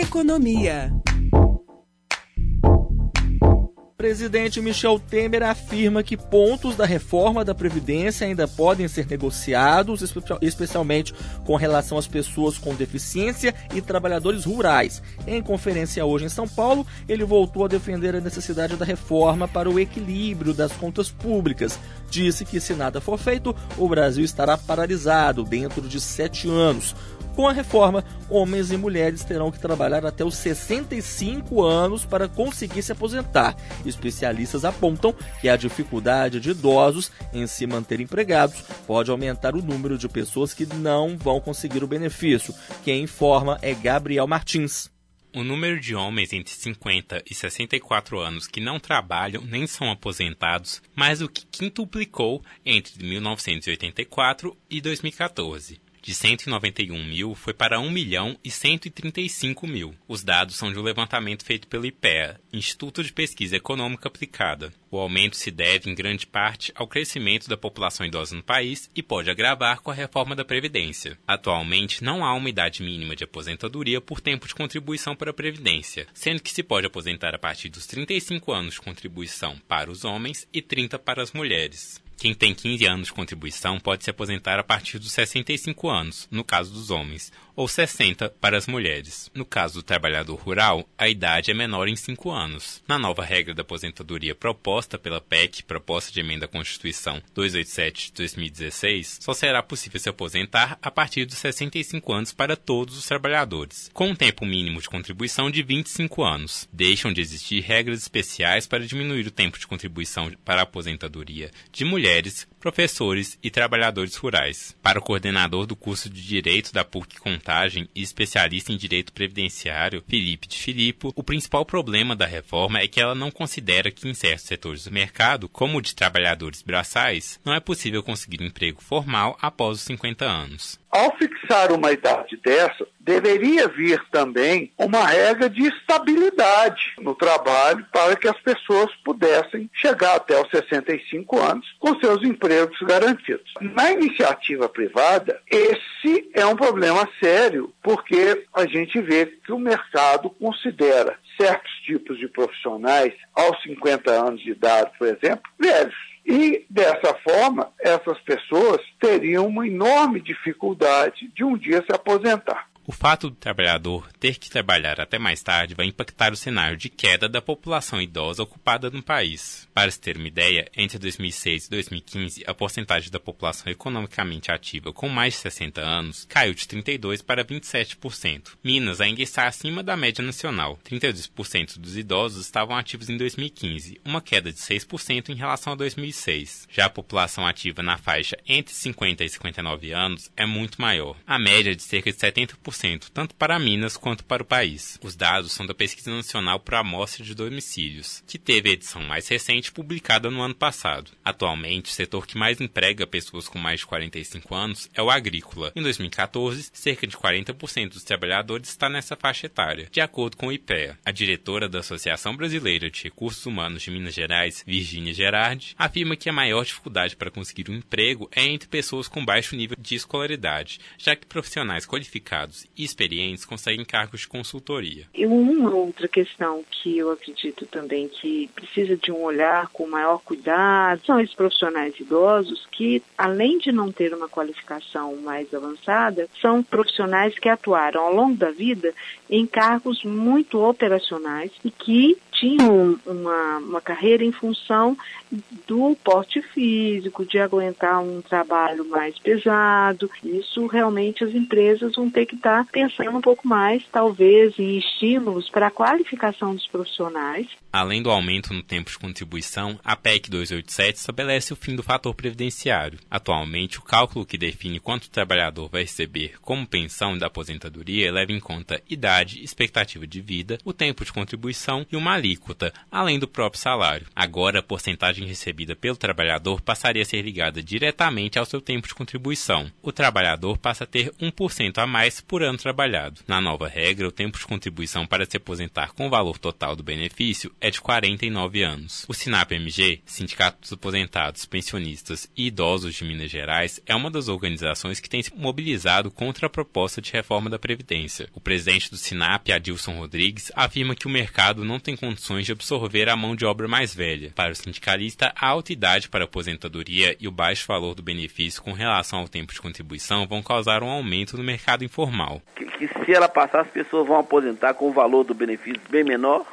Economia. Presidente Michel Temer afirma que pontos da reforma da Previdência ainda podem ser negociados, especialmente com relação às pessoas com deficiência e trabalhadores rurais. Em conferência hoje em São Paulo, ele voltou a defender a necessidade da reforma para o equilíbrio das contas públicas. Disse que, se nada for feito, o Brasil estará paralisado dentro de 7 anos. Com a reforma, homens e mulheres terão que trabalhar até os 65 anos para conseguir se aposentar. Especialistas apontam que a dificuldade de idosos em se manter empregados pode aumentar o número de pessoas que não vão conseguir o benefício. Quem informa é Gabriel Martins. O número de homens entre 50 e 64 anos que não trabalham nem são aposentados mais do que quintuplicou entre 1984 e 2014. De 191 mil foi para 1.135.000. Os dados são de um levantamento feito pelo IPEA, Instituto de Pesquisa Econômica Aplicada. O aumento se deve, em grande parte, ao crescimento da população idosa no país e pode agravar com a reforma da Previdência. Atualmente, não há uma idade mínima de aposentadoria por tempo de contribuição para a Previdência, sendo que se pode aposentar a partir dos 35 anos de contribuição para os homens e 30 para as mulheres. Quem tem 15 anos de contribuição pode se aposentar a partir dos 65 anos, no caso dos homens, ou 60 para as mulheres. No caso do trabalhador rural, a idade é menor em 5 anos. Na nova regra da aposentadoria proposta pela PEC, Proposta de Emenda à Constituição 287 de 2016, só será possível se aposentar a partir dos 65 anos para todos os trabalhadores, com um tempo mínimo de contribuição de 25 anos. Deixam de existir regras especiais para diminuir o tempo de contribuição para a aposentadoria de mulheres, professores e trabalhadores rurais. Para o coordenador do curso de Direito da PUC Contagem e especialista em Direito Previdenciário, Felipe de Filippo, o principal problema da reforma é que ela não considera que em certos setores do mercado, como o de trabalhadores braçais, não é possível conseguir um emprego formal após os 50 anos. Ao fixar uma idade dessa, deveria vir também uma regra de estabilidade no trabalho para que as pessoas pudessem chegar até os 65 anos com seus empregos garantidos. Na iniciativa privada, esse é um problema sério, porque a gente vê que o mercado considera certos tipos de profissionais aos 50 anos de idade, por exemplo, velhos. E, dessa forma, essas pessoas teriam uma enorme dificuldade de um dia se aposentar. O fato do trabalhador ter que trabalhar até mais tarde vai impactar o cenário de queda da população idosa ocupada no país. Para se ter uma ideia, entre 2006 e 2015, a porcentagem da população economicamente ativa com mais de 60 anos caiu de 32% para 27%. Minas ainda está acima da média nacional. 32% dos idosos estavam ativos em 2015, uma queda de 6% em relação a 2006. Já a população ativa na faixa entre 50 e 59 anos é muito maior. A média é de cerca de 70%. Tanto para Minas quanto para o país. Os dados são da Pesquisa Nacional por Amostra de Domicílios, que teve a edição mais recente publicada no ano passado. Atualmente, o setor que mais emprega pessoas com mais de 45 anos é o agrícola. Em 2014, cerca de 40% dos trabalhadores está nessa faixa etária, de acordo com o IPEA. A diretora da Associação Brasileira de Recursos Humanos de Minas Gerais, Virgínia Gerardi, afirma que a maior dificuldade para conseguir um emprego é entre pessoas com baixo nível de escolaridade, já que profissionais qualificados e experientes conseguem cargos de consultoria. E uma outra questão que eu acredito também que precisa de um olhar com maior cuidado são esses profissionais idosos que, além de não ter uma qualificação mais avançada, são profissionais que atuaram ao longo da vida em cargos muito operacionais e que tinham uma carreira em função do porte físico, de aguentar um trabalho mais pesado. Isso realmente as empresas vão ter que estar pensando um pouco mais, talvez, em estímulos para a qualificação dos profissionais. Além do aumento no tempo de contribuição, a PEC 287 estabelece o fim do fator previdenciário. Atualmente, o cálculo que define quanto o trabalhador vai receber como pensão da aposentadoria leva em conta idade, expectativa de vida, o tempo de contribuição e uma alíquota alíquota, além do próprio salário. Agora, a porcentagem recebida pelo trabalhador passaria a ser ligada diretamente ao seu tempo de contribuição. O trabalhador passa a ter 1% a mais por ano trabalhado. Na nova regra, o tempo de contribuição para se aposentar com o valor total do benefício é de 49 anos. O SINAP-MG, Sindicato dos Aposentados, Pensionistas e Idosos de Minas Gerais, é uma das organizações que tem se mobilizado contra a proposta de reforma da Previdência. O presidente do SINAP, Adilson Rodrigues, afirma que o mercado não tem condições de absorver a mão de obra mais velha. Para o sindicalista, a alta idade para a aposentadoria e o baixo valor do benefício com relação ao tempo de contribuição vão causar um aumento no mercado informal. Que se ela passar, as pessoas vão aposentar com o valor do benefício bem menor,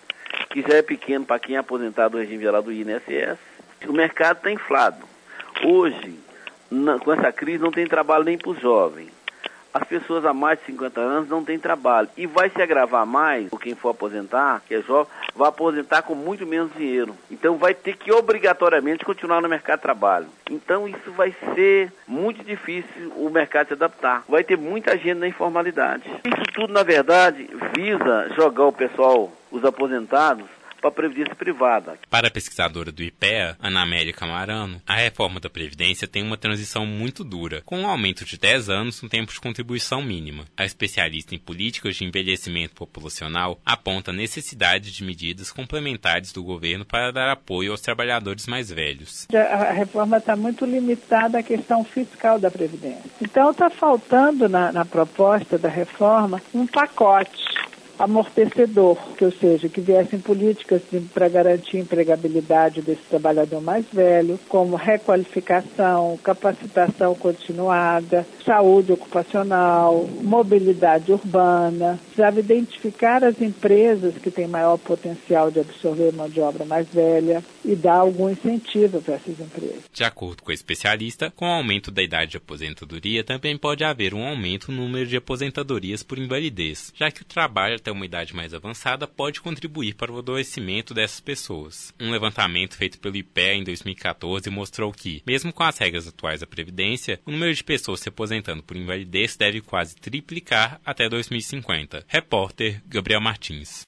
que já é pequeno para quem é aposentado do regime geral do INSS. O mercado está inflado. Hoje, com essa crise, não tem trabalho nem para os jovens. As pessoas há mais de 50 anos não têm trabalho. E vai se agravar mais, por quem for aposentar, que é jovem, vai aposentar com muito menos dinheiro. Então vai ter que obrigatoriamente continuar no mercado de trabalho. Então isso vai ser muito difícil o mercado se adaptar. Vai ter muita gente na informalidade. Isso tudo, na verdade, visa jogar o pessoal, os aposentados, para a Previdência privada. Para a pesquisadora do IPEA, Ana Amélia Camarano, a reforma da Previdência tem uma transição muito dura, com um aumento de 10 anos no tempo de contribuição mínima. A especialista em políticas de envelhecimento populacional aponta a necessidade de medidas complementares do governo para dar apoio aos trabalhadores mais velhos. A reforma está muito limitada à questão fiscal da Previdência. Então está faltando na proposta da reforma um pacote amortecedor, ou seja, que viessem políticas para garantir a empregabilidade desse trabalhador mais velho, como requalificação, capacitação continuada, saúde ocupacional, mobilidade urbana. Precisava identificar as empresas que têm maior potencial de absorver mão de obra mais velha e dar algum incentivo para essas empresas. De acordo com a especialista, com o aumento da idade de aposentadoria, também pode haver um aumento no número de aposentadorias por invalidez, já que o trabalho até uma idade mais avançada pode contribuir para o adoecimento dessas pessoas. Um levantamento feito pelo IPEA em 2014 mostrou que, mesmo com as regras atuais da Previdência, o número de pessoas se aposentando por invalidez deve quase triplicar até 2050. Repórter Gabriel Martins.